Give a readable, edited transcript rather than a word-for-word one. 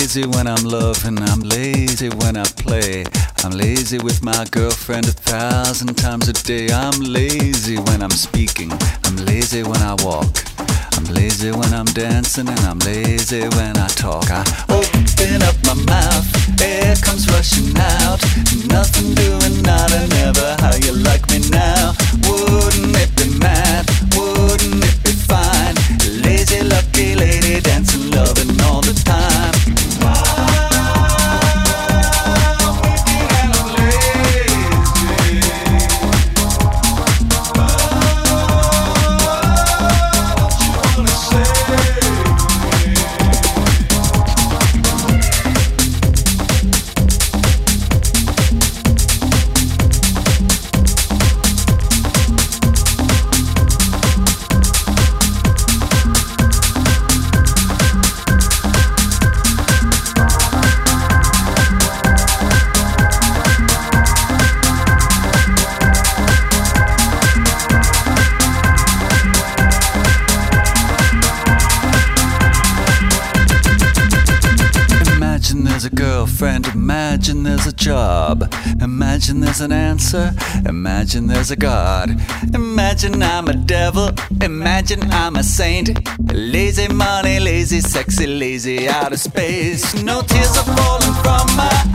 lazy when I'm loving, I'm lazy when I play. I'm lazy with my girlfriend 1,000 times a day. I'm lazy when I'm speaking, I'm lazy when I walk. I'm lazy when I'm dancing and I'm lazy when I talk. I open up my mouth, air comes rushing out. Nothing doing, nada, never. How you like me now? Wouldn't it be mad? Wouldn't it be fine? Lazy, lucky lady, dancing, loving all the time. Imagine there's a job. Imagine there's an answer. Imagine there's a God. Imagine I'm a devil. Imagine I'm a saint. Lazy money, lazy sexy, lazy outer space. No tears are falling from my